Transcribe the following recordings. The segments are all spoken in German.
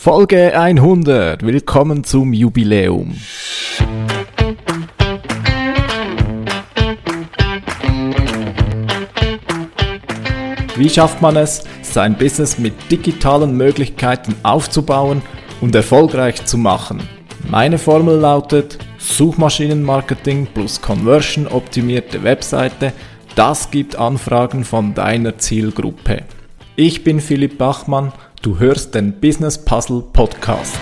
Folge 100. Willkommen zum Jubiläum. Wie schafft man es, sein Business mit digitalen Möglichkeiten aufzubauen und erfolgreich zu machen? Meine Formel lautet: Suchmaschinenmarketing plus Conversion-optimierte Webseite, das gibt Anfragen von deiner Zielgruppe. Ich bin Philipp Bachmann, du hörst den Business Puzzle Podcast.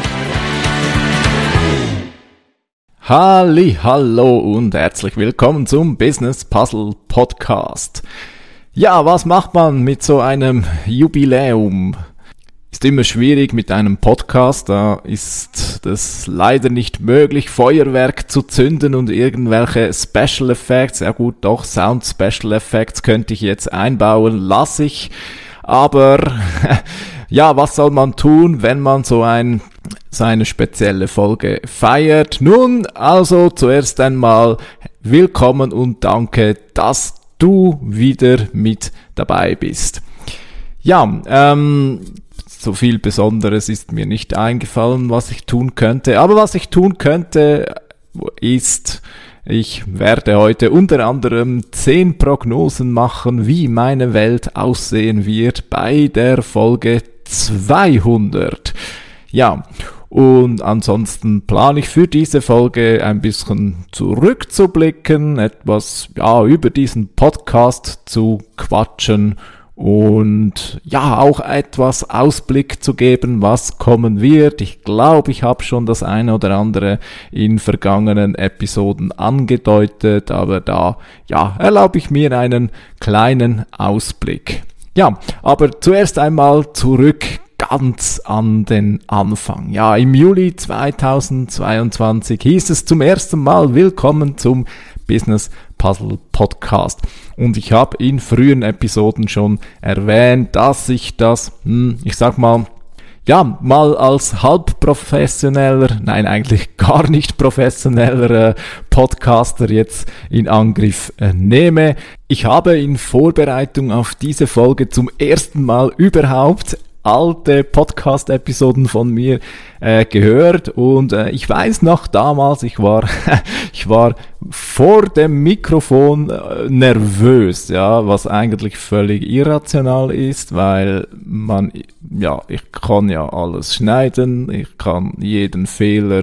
Hallo und herzlich willkommen zum Business Puzzle Podcast. Ja, was macht man mit so einem Jubiläum? Ist immer schwierig mit einem Podcast, da ist es leider nicht möglich, Feuerwerk zu zünden und irgendwelche Special Effects, ja gut, doch, Sound Special Effects könnte ich jetzt einbauen, lasse ich, aber ja, was soll man tun, wenn man so eine spezielle Folge feiert? Nun, also zuerst einmal willkommen und danke, dass du wieder mit dabei bist. Ja, so viel Besonderes ist mir nicht eingefallen, was ich tun könnte. Aber was ich tun könnte, ist, ich werde heute unter anderem 10 Prognosen machen, wie meine Welt aussehen wird bei der Folge 200. Ja, und ansonsten plane ich für diese Folge ein bisschen zurückzublicken, etwas über diesen Podcast zu quatschen und ja, auch etwas Ausblick zu geben, was kommen wird. Ich glaube, ich habe schon das eine oder andere in vergangenen Episoden angedeutet, aber da erlaube ich mir einen kleinen Ausblick. Ja, aber zuerst einmal zurück ganz an den Anfang. Ja, im Juli 2022 hieß es zum ersten Mal Willkommen zum Business Puzzle Podcast. Und ich habe in frühen Episoden schon erwähnt, dass ich das, mal als halbprofessioneller, nein, eigentlich gar nicht professioneller Podcaster jetzt in Angriff nehme. Ich habe in Vorbereitung auf diese Folge zum ersten Mal überhaupt alte Podcast-Episoden von mir gehört und ich weiß noch damals, ich war vor dem Mikrofon nervös, ja, was eigentlich völlig irrational ist, weil ich kann ja alles schneiden, ich kann jeden Fehler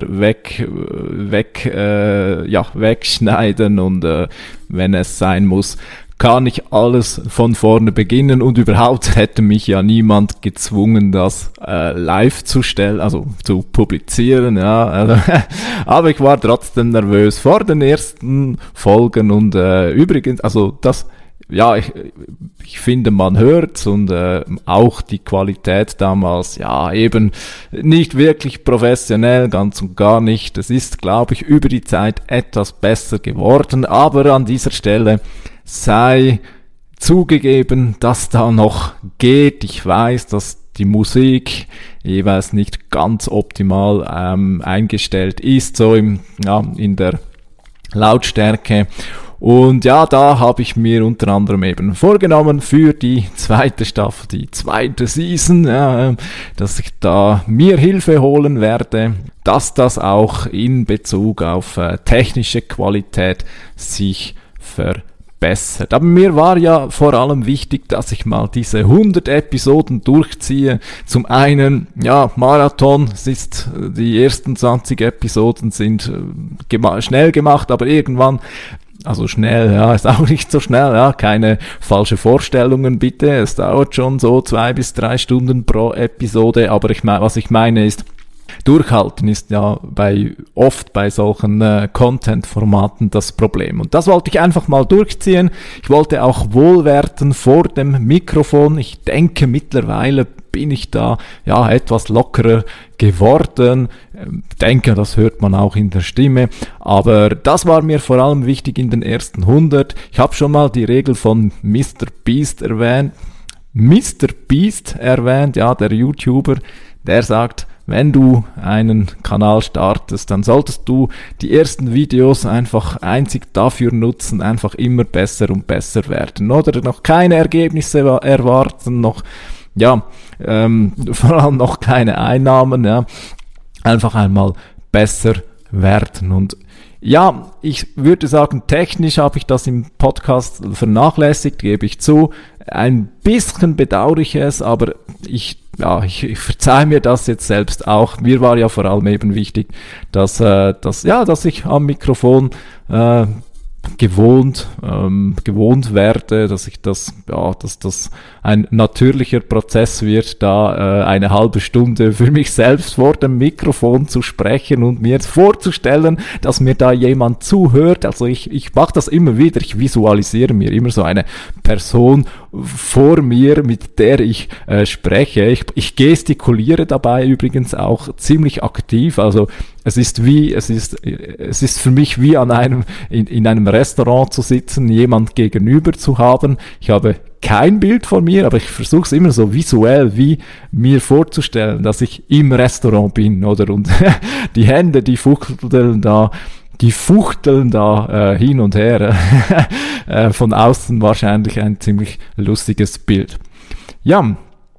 wegschneiden und wenn es sein muss, kann ich alles von vorne beginnen und überhaupt hätte mich ja niemand gezwungen, das live zu stellen, also zu publizieren, ja. Aber ich war trotzdem nervös vor den ersten Folgen und übrigens, also das, ja, ich finde, man hört's und auch die Qualität damals, ja, eben nicht wirklich professionell, ganz und gar nicht. Es ist, glaube ich, über die Zeit etwas besser geworden, aber an dieser Stelle sei zugegeben, dass da noch geht. Ich weiß, dass die Musik jeweils nicht ganz optimal eingestellt ist, so in der Lautstärke. Und ja, da habe ich mir unter anderem eben vorgenommen für die zweite Staffel, die zweite Season, dass ich da mir Hilfe holen werde, dass das auch in Bezug auf technische Qualität sich verbessert. Aber mir war ja vor allem wichtig, dass ich mal diese 100 Episoden durchziehe. Zum einen, ja, Marathon, die ersten 20 Episoden sind schnell gemacht, aber irgendwann, also schnell, ja, ist auch nicht so schnell, ja, keine falsche Vorstellungen bitte, es dauert schon so 2 bis 3 Stunden pro Episode, aber was ich meine ist, durchhalten ist ja oft bei solchen Content-Formaten das Problem. Und das wollte ich einfach mal durchziehen. Ich wollte auch wohlwerten vor dem Mikrofon. Ich denke, mittlerweile bin ich da etwas lockerer geworden. Ich denke, das hört man auch in der Stimme. Aber das war mir vor allem wichtig in den ersten 100. Ich habe schon mal die Regel von Mr. Beast erwähnt. Ja, der YouTuber, der sagt, wenn du einen Kanal startest, dann solltest du die ersten Videos einfach einzig dafür nutzen, einfach immer besser und besser werden. Oder noch keine Ergebnisse erwarten, noch vor allem noch keine Einnahmen, ja, einfach einmal besser werden. Und ja, ich würde sagen, technisch habe ich das im Podcast vernachlässigt, gebe ich zu. Ein bisschen bedauere ich es, aber ich verzeihe mir das jetzt selbst auch. Mir war ja vor allem eben wichtig, dass ich am Mikrofon gewohnt werde, dass das ein natürlicher Prozess wird, da eine halbe Stunde für mich selbst vor dem Mikrofon zu sprechen und mir vorzustellen, dass mir da jemand zuhört. Also ich mache das immer wieder, ich visualisiere mir immer so eine Person vor mir, mit der ich spreche. Ich gestikuliere dabei übrigens auch ziemlich aktiv, also es ist für mich wie in einem Restaurant zu sitzen, jemand gegenüber zu haben. Ich habe kein Bild von mir, aber ich versuche es immer so visuell wie mir vorzustellen, dass ich im Restaurant bin, oder? Und die Hände, die fuchteln da hin und her. Von außen wahrscheinlich ein ziemlich lustiges Bild. Ja,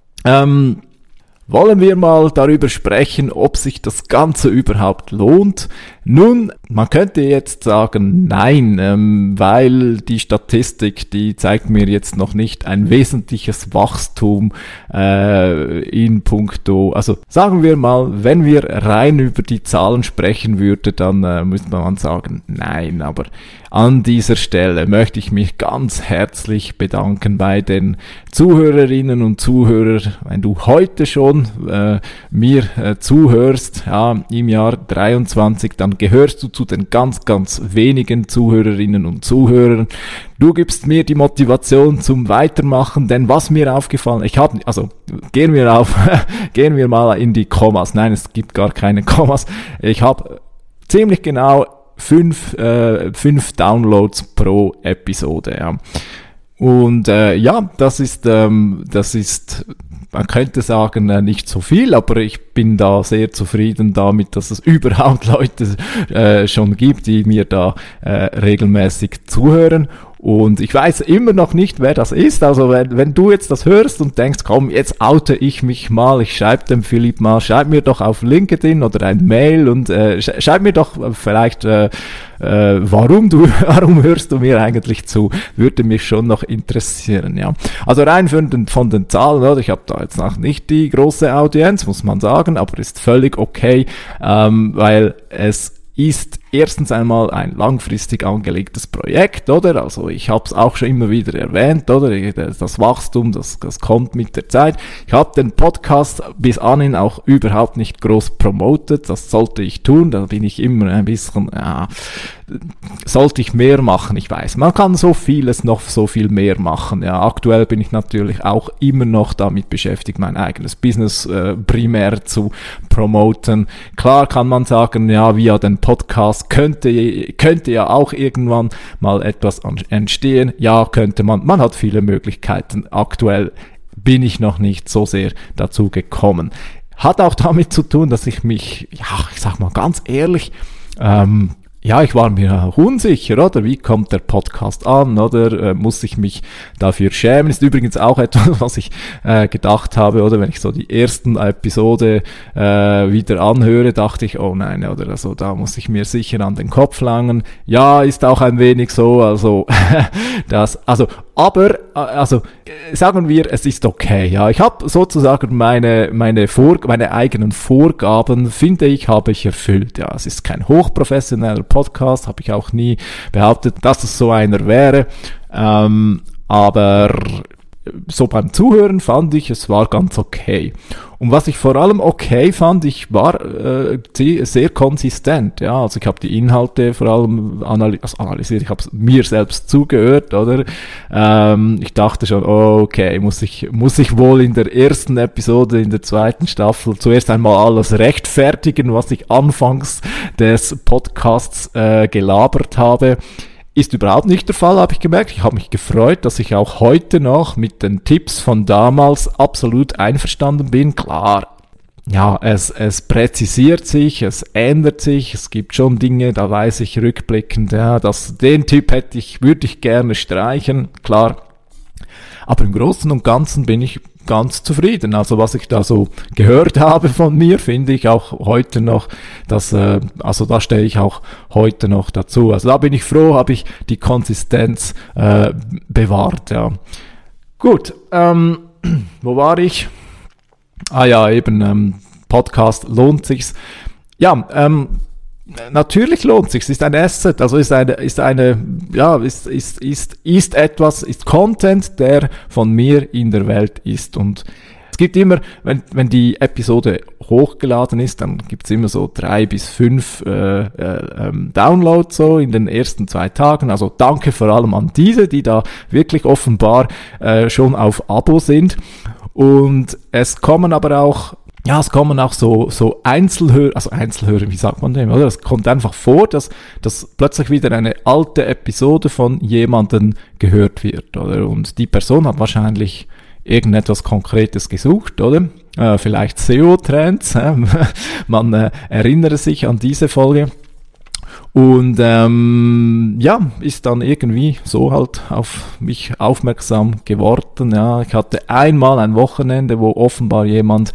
wollen wir mal darüber sprechen, ob sich das Ganze überhaupt lohnt? Nun, man könnte jetzt sagen, nein, weil die Statistik, die zeigt mir jetzt noch nicht ein wesentliches Wachstum in puncto, also sagen wir mal, wenn wir rein über die Zahlen sprechen würden, dann müsste man sagen, nein, aber an dieser Stelle möchte ich mich ganz herzlich bedanken bei den Zuhörerinnen und Zuhörern, wenn du heute schon mir zuhörst, ja, im Jahr 23, dann gehörst du zu den ganz, ganz wenigen Zuhörerinnen und Zuhörern. Du gibst mir die Motivation zum Weitermachen, denn was mir aufgefallen, gehen wir mal in die Kommas. Nein, es gibt gar keine Kommas. Ich habe ziemlich genau 5 Downloads pro Episode, ja. Und das ist, man könnte sagen, nicht so viel, aber ich bin da sehr zufrieden damit, dass es überhaupt Leute schon gibt, die mir da regelmäßig zuhören. Und ich weiß immer noch nicht, wer das ist. Also wenn du jetzt das hörst und denkst, komm, jetzt oute ich mich mal, ich schreibe dem Philipp mal, schreib mir doch auf LinkedIn oder ein Mail und schreib mir doch vielleicht, warum hörst du mir eigentlich zu? Würde mich schon noch interessieren, ja. Also rein von den Zahlen, oder? Ich habe da jetzt noch nicht die große Audienz, muss man sagen, aber ist völlig okay, weil es ist erstens einmal ein langfristig angelegtes Projekt, oder? Also ich habe es auch schon immer wieder erwähnt, oder? Das Wachstum, das kommt mit der Zeit. Ich habe den Podcast bis anhin auch überhaupt nicht groß promotet. Das sollte ich tun. Da bin ich immer ein bisschen, sollte ich mehr machen. Ich weiß, man kann so viel mehr machen. Ja, aktuell bin ich natürlich auch immer noch damit beschäftigt, mein eigenes Business primär zu promoten. Klar kann man sagen, ja, via den Podcast könnte ja auch irgendwann mal etwas entstehen. Ja, könnte man. Man hat viele Möglichkeiten. Aktuell bin ich noch nicht so sehr dazu gekommen. Hat auch damit zu tun, dass ich mich, ich sag mal ganz ehrlich, ich war mir auch unsicher, oder? Wie kommt der Podcast an, oder? Muss ich mich dafür schämen? Ist übrigens auch etwas, was ich gedacht habe, oder? Wenn ich so die ersten Episode wieder anhöre, dachte ich, oh nein, oder? Also da muss ich mir sicher an den Kopf langen. Ja, ist auch ein wenig so, also aber sagen wir, es ist okay, ja. Ich habe sozusagen meine eigenen Vorgaben, finde ich, habe ich erfüllt, ja. Es ist kein hochprofessioneller Podcast, habe ich auch nie behauptet, dass es so einer wäre, aber so beim Zuhören fand ich, es war ganz okay. Und was ich vor allem okay fand, ich war sehr konsistent, ja, also ich habe die Inhalte vor allem analysiert, ich habe mir selbst zugehört, oder? Ich dachte schon, okay, muss ich wohl in der ersten Episode, in der zweiten Staffel zuerst einmal alles rechtfertigen, was ich anfangs des Podcasts gelabert habe. Ist überhaupt nicht der Fall, habe ich gemerkt. Ich habe mich gefreut, dass ich auch heute noch mit den Tipps von damals absolut einverstanden bin. Klar, ja, es präzisiert sich, es ändert sich, es gibt schon Dinge, da weiß ich rückblickend, ja, den Tipp würde ich gerne streichen, klar. Aber im Großen und Ganzen bin ich ganz zufrieden. Also was ich da so gehört habe von mir, finde ich auch heute noch, also da stehe ich auch heute noch dazu. Also da bin ich froh, habe ich die Konsistenz bewahrt, ja. Gut, wo war ich? Ah ja, eben Podcast, lohnt sich's? Ja, natürlich lohnt sich's, ist ein Asset, also ist etwas, ist Content, der von mir in der Welt ist. Und es gibt immer, wenn die Episode hochgeladen ist, dann gibt's immer so 3 bis 5 Downloads so in den ersten 2 Tagen. Also danke vor allem an diese, die da wirklich offenbar schon auf Abo sind. Und es kommen aber auch so Einzelhörer, wie sagt man dem, oder? Es kommt einfach vor, dass plötzlich wieder eine alte Episode von jemandem gehört wird, oder? Und die Person hat wahrscheinlich irgendetwas Konkretes gesucht, oder? Vielleicht SEO-Trends, man erinnere sich an diese Folge. Und ist dann irgendwie so halt auf mich aufmerksam geworden. Ja, ich hatte einmal ein Wochenende, wo offenbar jemand,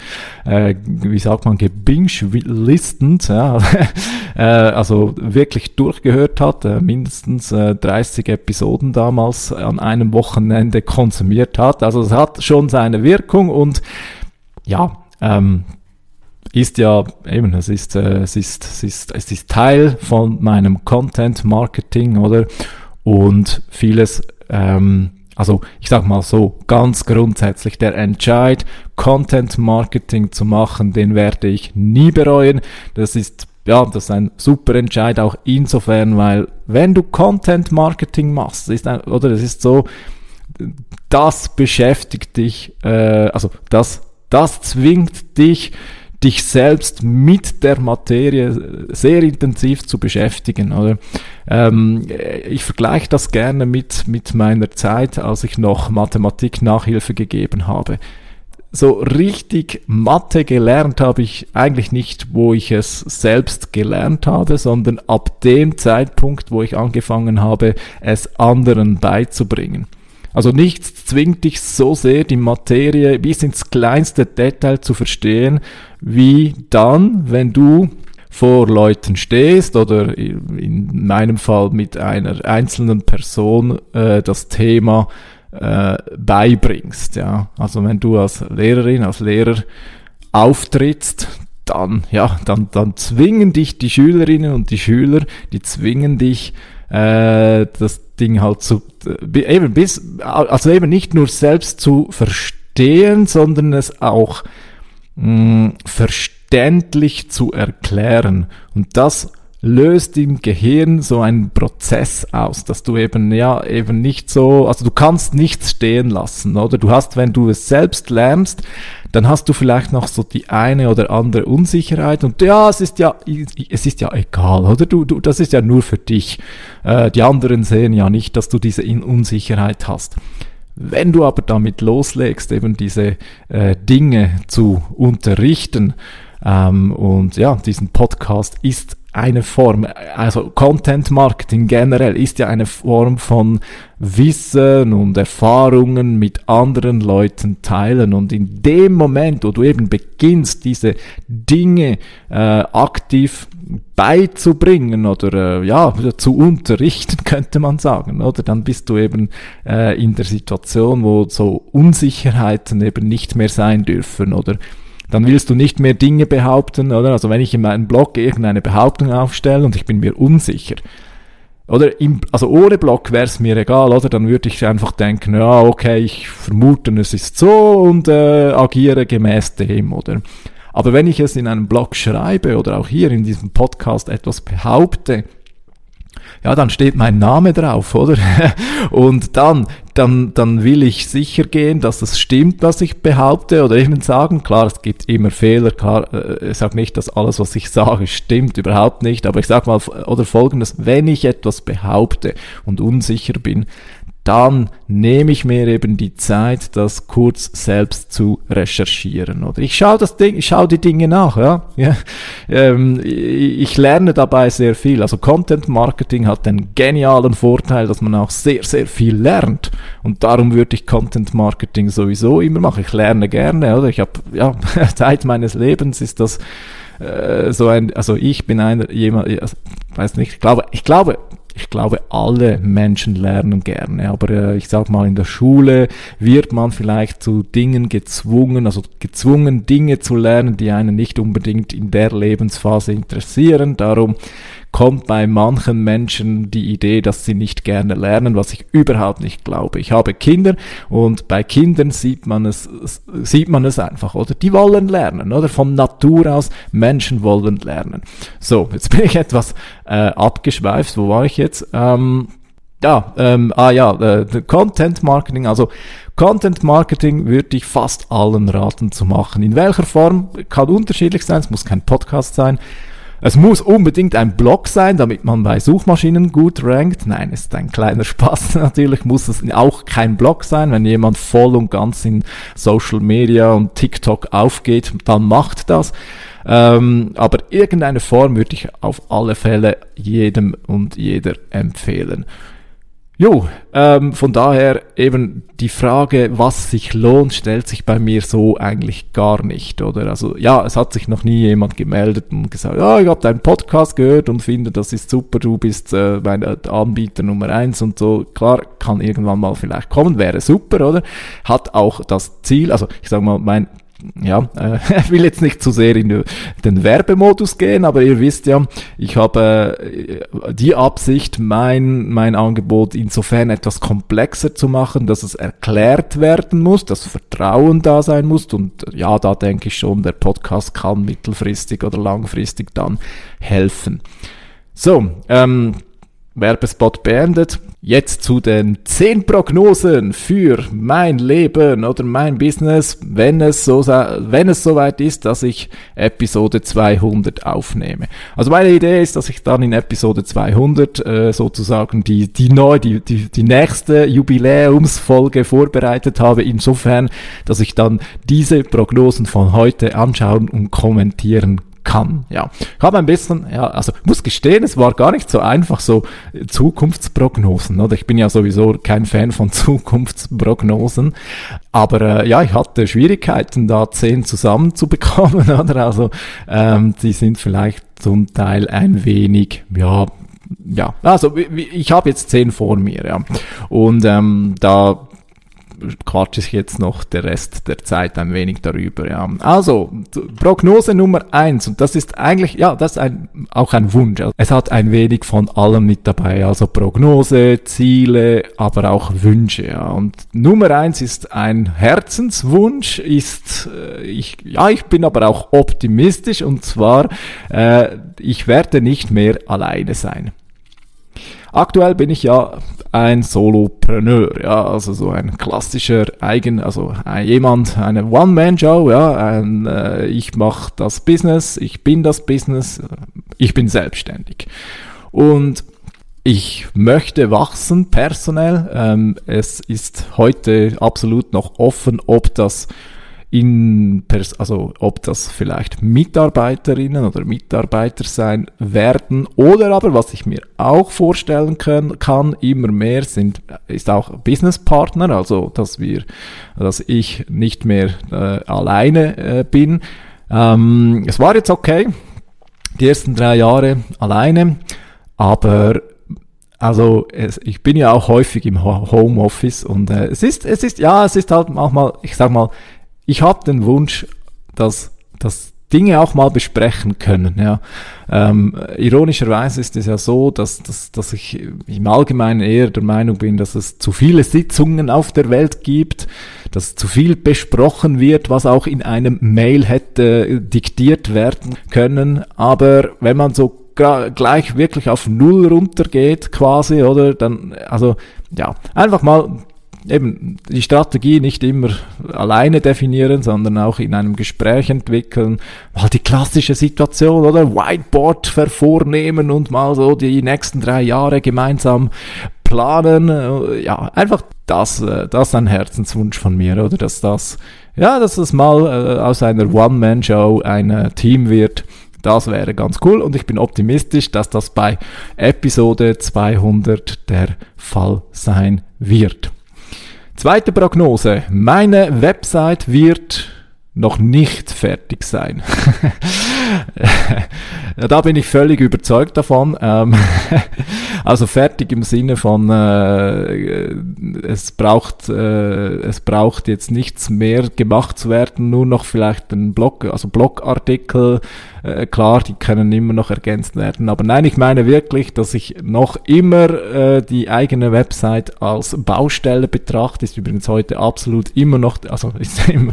gebinge-listend, ja, also wirklich durchgehört hat, mindestens 30 Episoden damals an einem Wochenende konsumiert hat. Also es hat schon seine Wirkung und ja, ist ja eben, es ist Teil von meinem Content Marketing, oder? Und vieles, also ich sag mal so, ganz grundsätzlich der Entscheid, Content Marketing zu machen, den werde ich nie bereuen. Das ist ein super Entscheid, auch insofern, weil wenn du Content Marketing machst, das ist so, das beschäftigt dich, das zwingt dich selbst mit der Materie sehr intensiv zu beschäftigen, oder? Ich vergleiche das gerne mit meiner Zeit, als ich noch Mathematik-Nachhilfe gegeben habe. So richtig Mathe gelernt habe ich eigentlich nicht, wo ich es selbst gelernt habe, sondern ab dem Zeitpunkt, wo ich angefangen habe, es anderen beizubringen. Also nichts zwingt dich so sehr, die Materie bis ins kleinste Detail zu verstehen, wie dann, wenn du vor Leuten stehst oder in meinem Fall mit einer einzelnen Person das Thema beibringst. Ja, also wenn du als Lehrerin, als Lehrer auftrittst, dann zwingen dich die Schülerinnen und die Schüler, die zwingen dich das Ding halt eben nicht nur selbst zu verstehen, sondern es auch verständlich zu erklären. Und das löst im Gehirn so einen Prozess aus, dass du eben nicht so, also du kannst nichts stehen lassen, oder? Du hast, wenn du es selbst lernst, dann hast du vielleicht noch so die eine oder andere Unsicherheit und ja, es ist ja egal, oder? Das ist ja nur für dich. Die anderen sehen ja nicht, dass du diese Unsicherheit hast. Wenn du aber damit loslegst, eben diese Dinge zu unterrichten, und ja, diesen Podcast ist eine Form, also Content Marketing generell ist ja eine Form von Wissen und Erfahrungen mit anderen Leuten teilen, und in dem Moment, wo du eben beginnst, diese Dinge aktiv beizubringen oder zu unterrichten, könnte man sagen, oder? Dann bist du eben in der Situation, wo so Unsicherheiten eben nicht mehr sein dürfen, oder? Dann willst du nicht mehr Dinge behaupten, oder? Also wenn ich in meinem Blog irgendeine Behauptung aufstelle und ich bin mir unsicher, oder also ohne Blog wäre es mir egal, oder? Dann würde ich einfach denken, ja, okay, ich vermute, es ist so und agiere gemäß dem, oder? Aber wenn ich es in einem Blog schreibe oder auch hier in diesem Podcast etwas behaupte, ja, dann steht mein Name drauf, oder? Und dann will ich sicher gehen, dass es stimmt, was ich behaupte, oder eben sagen, klar, es gibt immer Fehler, klar, ich sage nicht, dass alles, was ich sage, stimmt, überhaupt nicht, aber ich sage mal, oder Folgendes, wenn ich etwas behaupte und unsicher bin, dann nehme ich mir eben die Zeit, das kurz selbst zu recherchieren. Oder ich schaue die Dinge nach. Ja. Ich lerne dabei sehr viel. Also Content Marketing hat den genialen Vorteil, dass man auch sehr, sehr viel lernt. Und darum würde ich Content Marketing sowieso immer machen. Ich lerne gerne, oder? Ich habe, Zeit meines Lebens ist das also ich bin weiß nicht, ich glaube, alle Menschen lernen gerne, aber ich sag mal, in der Schule wird man vielleicht zu Dingen gezwungen Dinge zu lernen, die einen nicht unbedingt in der Lebensphase interessieren. Darum kommt bei manchen Menschen die Idee, dass sie nicht gerne lernen, was ich überhaupt nicht glaube. Ich habe Kinder und bei Kindern sieht man es einfach, oder? Die wollen lernen, oder? Von Natur aus, Menschen wollen lernen. So, jetzt bin ich etwas abgeschweift. Wo war ich jetzt? Content Marketing. Also Content Marketing würde ich fast allen raten zu machen. In welcher Form? Kann unterschiedlich sein. Es muss kein Podcast sein. Es muss unbedingt ein Blog sein, damit man bei Suchmaschinen gut rankt. Nein, ist ein kleiner Spaß. Natürlich muss es auch kein Blog sein. Wenn jemand voll und ganz in Social Media und TikTok aufgeht, dann macht das. Aber irgendeine Form würde ich auf alle Fälle jedem und jeder empfehlen. Von daher eben die Frage, was sich lohnt, stellt sich bei mir so eigentlich gar nicht, oder? Also ja, es hat sich noch nie jemand gemeldet und gesagt, ich habe deinen Podcast gehört und finde, das ist super, du bist mein Anbieter Nummer 1 und so. Klar, kann irgendwann mal vielleicht kommen, wäre super, oder? Hat auch das Ziel, also ich sag mal, ich will jetzt nicht zu sehr in den Werbemodus gehen, aber ihr wisst ja, ich habe die Absicht, mein Angebot insofern etwas komplexer zu machen, dass es erklärt werden muss, dass Vertrauen da sein muss und ja, da denke ich schon, der Podcast kann mittelfristig oder langfristig dann helfen. So, Werbespot beendet. Jetzt zu den 10 Prognosen für mein Leben oder mein Business, wenn es soweit ist, dass ich Episode 200 aufnehme. Also meine Idee ist, dass ich dann in Episode 200 sozusagen die nächste Jubiläumsfolge vorbereitet habe, insofern, dass ich dann diese Prognosen von heute anschauen und kommentieren kann. Ja, ich habe ein bisschen, muss gestehen, es war gar nicht so einfach, so Zukunftsprognosen, oder? Ich bin ja sowieso kein Fan von Zukunftsprognosen, aber ich hatte Schwierigkeiten, da 10 zusammenzubekommen, oder? Also, die sind vielleicht zum Teil ein wenig, also ich habe jetzt 10 vor mir, ja. Und da quatsche ich jetzt noch der Rest der Zeit ein wenig darüber. Ja. Also, Prognose Nummer 1, und das ist eigentlich, das ist auch ein Wunsch. Es hat ein wenig von allem mit dabei, also Prognose, Ziele, aber auch Wünsche. Ja. Und Nummer 1 ist ein Herzenswunsch, ich bin aber auch optimistisch, und zwar, ich werde nicht mehr alleine sein. Aktuell bin ich ja ein Solopreneur, ja, also so ein klassischer eine One-Man-Show, ja, ich mache das Business, ich bin das Business, ich bin selbstständig. Und ich möchte wachsen personell, es ist heute absolut noch offen, ob das vielleicht Mitarbeiterinnen oder Mitarbeiter sein werden, oder aber, was ich mir auch vorstellen kann, immer mehr ist auch Businesspartner, also dass ich nicht mehr alleine bin. Es war jetzt okay, die ersten 3 Jahre alleine, aber ich bin ja auch häufig im Homeoffice, und es ist halt manchmal, ich sag mal, ich habe den Wunsch, dass Dinge auch mal besprechen können. Ja. Ironischerweise ist es ja so, dass ich im Allgemeinen eher der Meinung bin, dass es zu viele Sitzungen auf der Welt gibt, dass zu viel besprochen wird, was auch in einem Mail hätte diktiert werden können. Aber wenn man so gleich wirklich auf Null runtergeht quasi, oder dann, einfach mal eben die Strategie nicht immer alleine definieren, sondern auch in einem Gespräch entwickeln, mal die klassische Situation, oder Whiteboard vornehmen und mal so die nächsten 3 Jahre gemeinsam planen. Ja, einfach das ist ein Herzenswunsch von mir, oder dass das mal aus einer One-Man-Show ein Team wird. Das wäre ganz cool und ich bin optimistisch, dass das bei Episode 200 der Fall sein wird. Zweite Prognose. Meine Website wird noch nicht fertig sein. Da bin ich völlig überzeugt davon. Also fertig im Sinne von es braucht jetzt nichts mehr gemacht zu werden, nur noch vielleicht ein Blog, also Blogartikel, klar, die können immer noch ergänzt werden, aber nein, ich meine wirklich, dass ich noch immer die eigene Website als Baustelle betrachte, ist übrigens heute absolut immer noch, also ist immer,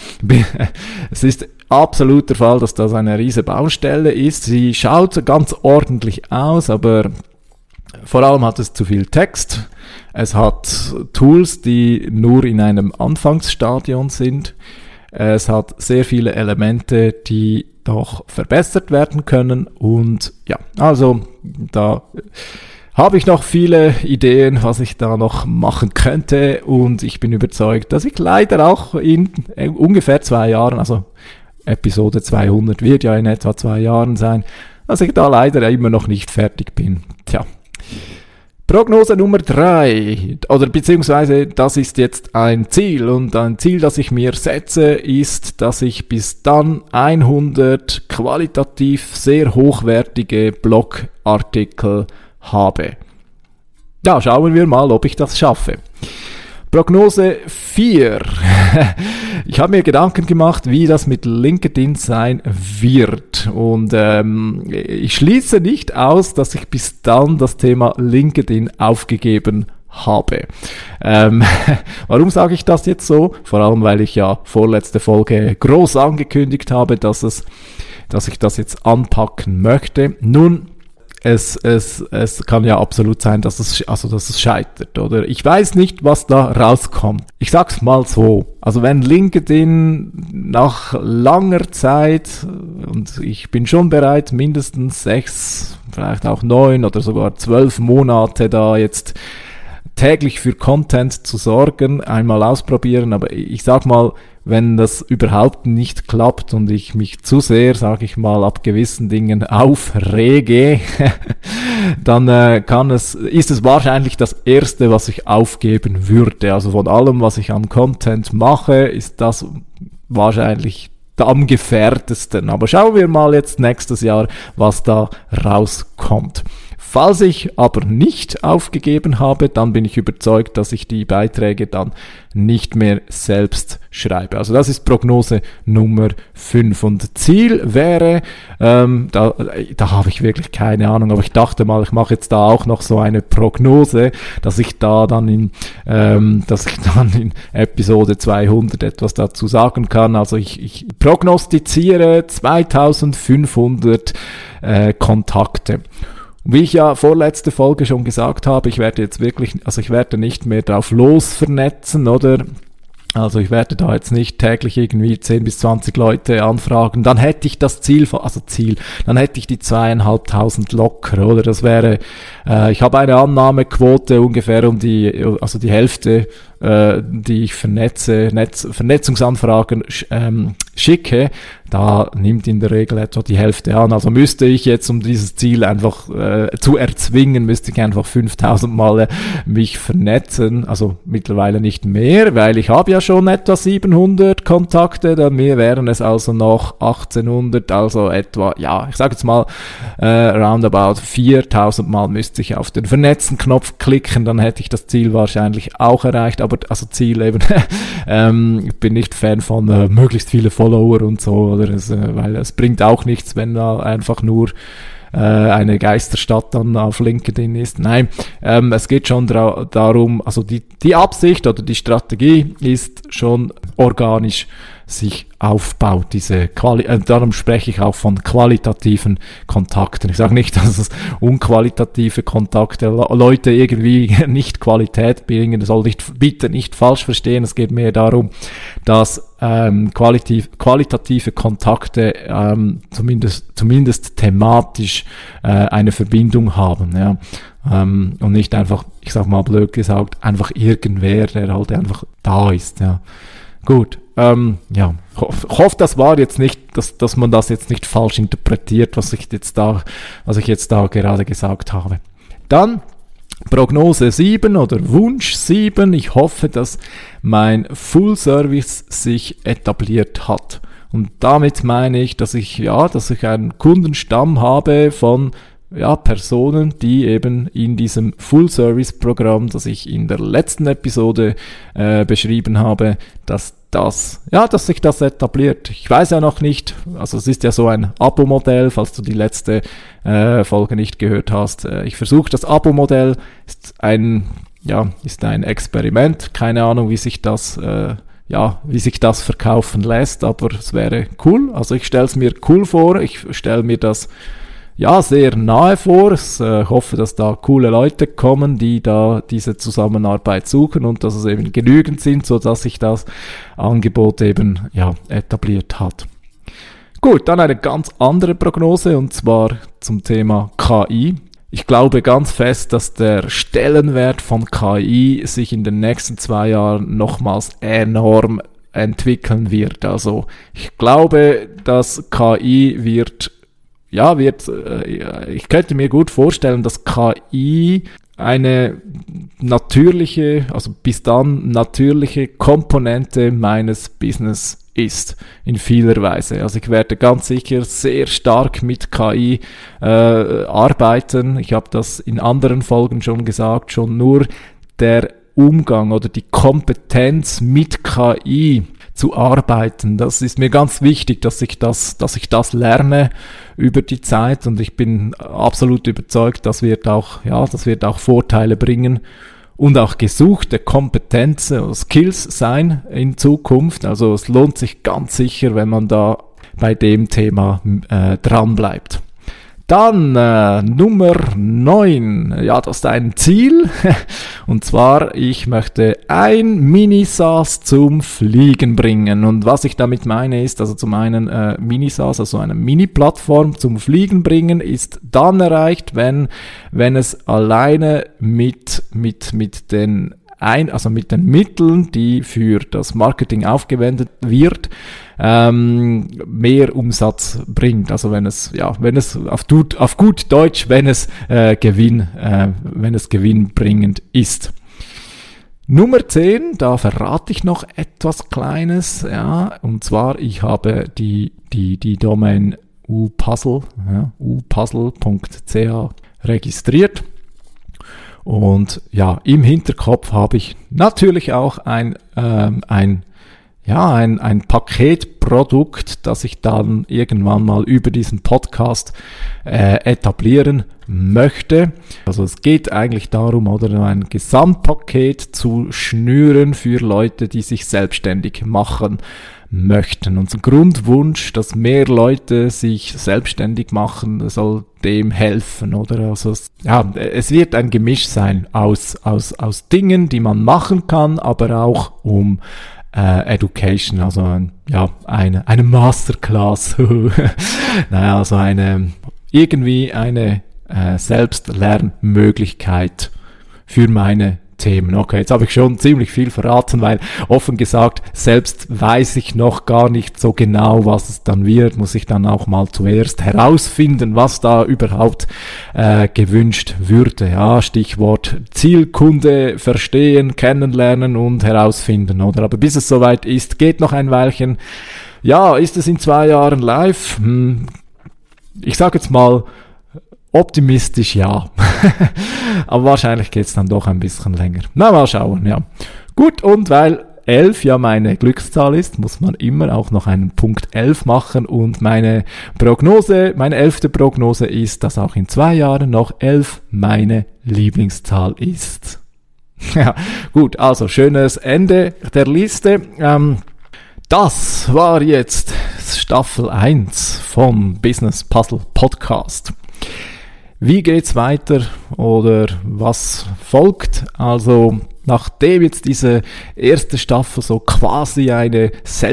es ist absolut der Fall, dass das eine riese Baustelle ist. Sie schaut ganz ordentlich aus, aber vor allem hat es zu viel Text. Es hat Tools, die nur in einem Anfangsstadion sind. Es hat sehr viele Elemente, die doch verbessert werden können. Und ja, also da habe ich noch viele Ideen, was ich da noch machen könnte. Und ich bin überzeugt, dass ich leider auch in ungefähr 2 Jahren, also Episode 200 wird ja in etwa 2 Jahren sein, dass ich da leider immer noch nicht fertig bin. Tja. Prognose Nummer 3, oder beziehungsweise das ist jetzt ein Ziel und ein Ziel, das ich mir setze, ist, dass ich bis dann 100 qualitativ sehr hochwertige Blogartikel habe. Ja, schauen wir mal, ob ich das schaffe. Prognose 4. Ich habe mir Gedanken gemacht, wie das mit LinkedIn sein wird. Und ich schließe nicht aus, dass ich bis dann das Thema LinkedIn aufgegeben habe. Warum sage ich das jetzt so? Vor allem, weil ich ja vorletzte Folge groß angekündigt habe, dass ich das jetzt anpacken möchte. Nun, es kann ja absolut sein, dass es scheitert, oder? Ich weiß nicht, was da rauskommt. Ich sag's mal so. Also wenn LinkedIn nach langer Zeit, und ich bin schon bereit, mindestens 6, vielleicht auch 9 oder sogar 12 Monate da jetzt täglich für Content zu sorgen, einmal ausprobieren, aber ich sag mal, wenn das überhaupt nicht klappt und ich mich zu sehr, sage ich mal, ab gewissen Dingen aufrege, dann ist es wahrscheinlich das Erste, was ich aufgeben würde. Also von allem, was ich an Content mache, ist das wahrscheinlich am gefährdesten. Aber schauen wir mal jetzt nächstes Jahr, was da rauskommt. Falls ich aber nicht aufgegeben habe, dann bin ich überzeugt, dass ich die Beiträge dann nicht mehr selbst schreibe. Also das ist Prognose Nummer 5. Und Ziel wäre, da habe ich wirklich keine Ahnung, aber ich dachte mal, ich mache jetzt da auch noch so eine Prognose, dass ich dann in Episode 200 etwas dazu sagen kann. Also ich prognostiziere 2500 Kontakte. Wie ich ja vorletzte Folge schon gesagt habe, ich werde nicht mehr drauf los vernetzen, oder? Also ich werde da jetzt nicht täglich irgendwie 10 bis 20 Leute anfragen. Dann hätte ich das dann hätte ich die 2500 locker, oder? Das wäre, ich habe eine Annahmequote ungefähr die Hälfte, die ich Vernetzungsanfragen schicke, da nimmt in der Regel etwa die Hälfte an. Also müsste ich jetzt, um dieses Ziel einfach zu erzwingen, müsste ich einfach 5000 Mal mich vernetzen. Also mittlerweile nicht mehr, weil ich habe ja schon etwa 700 Kontakte, dann mir wären es also noch 1800, also etwa, ja, ich sage jetzt mal roundabout 4000 Mal müsste ich auf den Vernetzen-Knopf klicken, dann hätte ich das Ziel wahrscheinlich auch erreicht, aber also Ziel eben, ich bin nicht Fan von möglichst viele Follower und so, oder weil es bringt auch nichts, wenn da einfach nur eine Geisterstadt dann auf LinkedIn ist. Nein, es geht schon darum, also die Absicht oder die Strategie ist schon organisch sich aufbaut. Darum spreche ich auch von qualitativen Kontakten. Ich sage nicht, dass es unqualitative Kontakte Leute irgendwie nicht Qualität bringen. Das soll bitte nicht falsch verstehen. Es geht mehr darum, dass qualitative Kontakte zumindest thematisch eine Verbindung haben, ja. Und nicht einfach, ich sag mal blöd gesagt, einfach irgendwer, der halt einfach da ist, ja. Gut, ja, ich hoffe, das war jetzt nicht, dass man das jetzt nicht falsch interpretiert, was ich jetzt da gerade gesagt habe. Dann Prognose 7 oder Wunsch 7. Ich hoffe, dass mein Full Service sich etabliert hat. Und damit meine ich, dass ich einen Kundenstamm habe von Personen, die eben in diesem Full-Service-Programm, das ich in der letzten Episode beschrieben habe, dass sich das etabliert. Ich weiß ja noch nicht, also es ist ja so ein Abo-Modell, falls du die letzte Folge nicht gehört hast. Ich versuche das Abo-Modell, ist ein Experiment, keine Ahnung, wie sich das verkaufen lässt, aber es wäre cool. Also ich stelle es mir cool vor, ich stelle mir das sehr nahe vor. Ich hoffe, dass da coole Leute kommen, die da diese Zusammenarbeit suchen und dass es eben genügend sind, so dass sich das Angebot eben etabliert hat. Gut, dann eine ganz andere Prognose und zwar zum Thema KI. Ich glaube ganz fest, dass der Stellenwert von KI sich in den nächsten 2 Jahren nochmals enorm entwickeln wird. Also ich glaube, dass KI ich könnte mir gut vorstellen, dass KI eine bis dann natürliche Komponente meines Business ist, in vieler Weise. Also ich werde ganz sicher sehr stark mit KI arbeiten. Ich habe das in anderen Folgen schon gesagt, schon nur der Umgang oder die Kompetenz mit KI zu arbeiten. Das ist mir ganz wichtig, dass ich das lerne über die Zeit und ich bin absolut überzeugt, das wird auch Vorteile bringen und auch gesuchte Kompetenzen, Skills sein in Zukunft. Also es lohnt sich ganz sicher, wenn man da bei dem Thema dran bleibt. Dann Nummer 9, das ist ein Ziel und zwar, ich möchte ein Mini-SaaS zum Fliegen bringen und was ich damit meine ist, also zum einen Mini-SaaS, also eine Mini-Plattform zum Fliegen bringen, ist dann erreicht, wenn es alleine mit den Mitteln, die für das Marketing aufgewendet wird, mehr Umsatz bringt. Also wenn es auf gut Deutsch, wenn es gewinnbringend ist. Nummer 10, da verrate ich noch etwas Kleines, und zwar ich habe die Domain upuzzle.ch registriert. Und im Hinterkopf habe ich natürlich auch ein Paketprodukt, das ich dann irgendwann mal über diesen Podcast etablieren möchte. Also es geht eigentlich darum, ein Gesamtpaket zu schnüren für Leute, die sich selbstständig machen möchten. Unser Grundwunsch, dass mehr Leute sich selbstständig machen, soll dem helfen, oder? Also es wird ein Gemisch sein aus Dingen, die man machen kann, aber auch um Education, also eine Masterclass, also eine Selbstlernmöglichkeit für meine Themen. Okay, jetzt habe ich schon ziemlich viel verraten, weil offen gesagt, selbst weiß ich noch gar nicht so genau, was es dann wird. Muss ich dann auch mal zuerst herausfinden, was da überhaupt gewünscht würde. Ja, Stichwort Zielkunde verstehen, kennenlernen und herausfinden, oder? Aber bis es soweit ist, geht noch ein Weilchen. Ja, ist es in 2 Jahren live? Ich sage jetzt mal, optimistisch ja. Aber wahrscheinlich geht's dann doch ein bisschen länger. Na, mal schauen, ja. Gut, und weil 11 ja meine Glückszahl ist, muss man immer auch noch einen Punkt 11 machen und meine 11. Prognose ist, dass auch in 2 Jahren noch 11 meine Lieblingszahl ist. Ja, gut, also schönes Ende der Liste. Das war jetzt Staffel 1 vom Business Puzzle Podcast. Wie geht's weiter oder was folgt? Also nachdem jetzt diese erste Staffel so quasi eine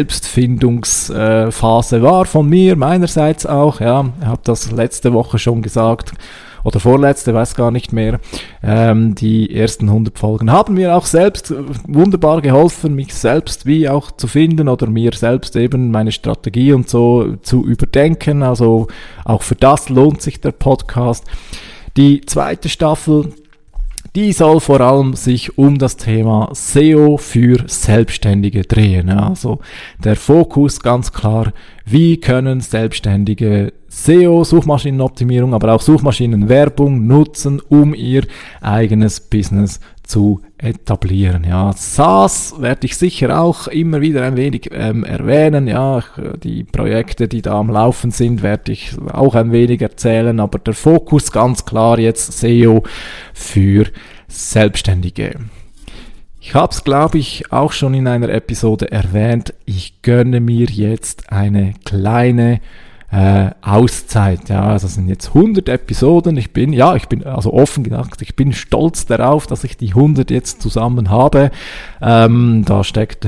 Selbstfindungsphase war von mir, meinerseits auch, ja, ich habe das letzte Woche schon gesagt, oder vorletzte, weiß gar nicht mehr, die ersten 100 Folgen haben mir auch selbst wunderbar geholfen, mich selbst wie auch zu finden oder mir selbst eben meine Strategie und so zu überdenken, also auch für das lohnt sich der Podcast. Die zweite Staffel, die soll vor allem sich um das Thema SEO für Selbstständige drehen. Also der Fokus ganz klar, wie können Selbstständige SEO, Suchmaschinenoptimierung, aber auch Suchmaschinenwerbung nutzen, um ihr eigenes Business zu etablieren. Ja, SaaS werde ich sicher auch immer wieder ein wenig erwähnen. Ja, die Projekte, die da am Laufen sind, werde ich auch ein wenig erzählen, aber der Fokus ganz klar jetzt SEO für Selbstständige. Ich habe es, glaube ich, auch schon in einer Episode erwähnt. Ich gönne mir jetzt eine kleine Auszeit, ja, also das sind jetzt 100 Episoden, ich bin also offen gesagt, ich bin stolz darauf, dass ich die 100 jetzt zusammen habe, da steckt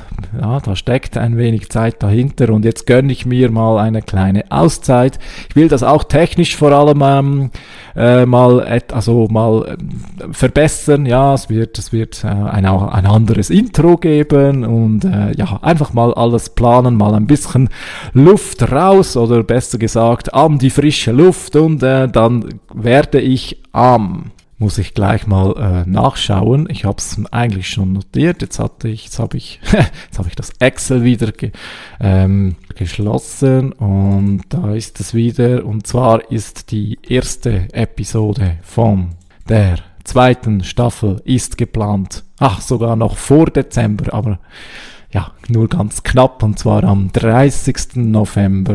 ein wenig Zeit dahinter und jetzt gönne ich mir mal eine kleine Auszeit. Ich will das auch technisch vor allem mal verbessern, ja, es wird ein anderes Intro geben und einfach mal alles planen, mal ein bisschen Luft raus oder besser gesagt an die frische Luft und dann werde ich muss ich gleich mal nachschauen. Ich habe es eigentlich schon notiert. Jetzt habe ich das Excel wieder geschlossen und da ist es wieder. Und zwar ist die erste Episode von der zweiten Staffel ist geplant. Sogar noch vor Dezember, aber ja, nur ganz knapp, und zwar am 30. November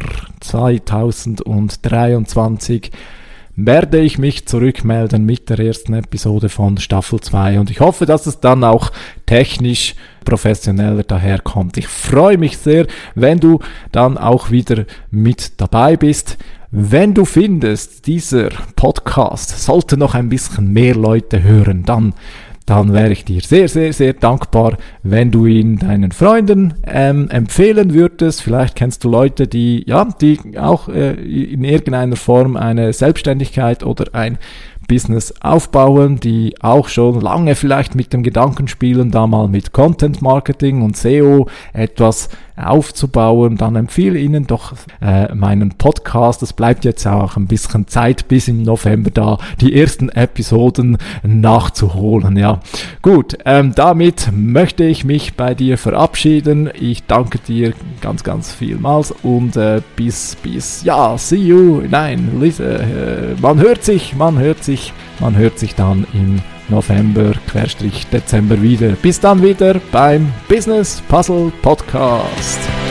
2023 werde ich mich zurückmelden mit der ersten Episode von Staffel 2 und ich hoffe, dass es dann auch technisch professioneller daherkommt. Ich freue mich sehr, wenn du dann auch wieder mit dabei bist. Wenn du findest, dieser Podcast sollte noch ein bisschen mehr Leute hören, dann wäre ich dir sehr, sehr, sehr dankbar, wenn du ihn deinen Freunden empfehlen würdest. Vielleicht kennst du Leute, die auch in irgendeiner Form eine Selbstständigkeit oder ein Business aufbauen, die auch schon lange vielleicht mit dem Gedanken spielen, da mal mit Content Marketing und SEO etwas aufzubauen, dann empfehle ihnen doch meinen Podcast. Es bleibt jetzt auch ein bisschen Zeit bis im November da, die ersten Episoden nachzuholen. Ja, gut, damit möchte ich mich bei dir verabschieden. Ich danke dir ganz, ganz vielmals und see you. Nein, man hört sich dann im November/Dezember wieder. Bis dann wieder beim Business Puzzle Podcast.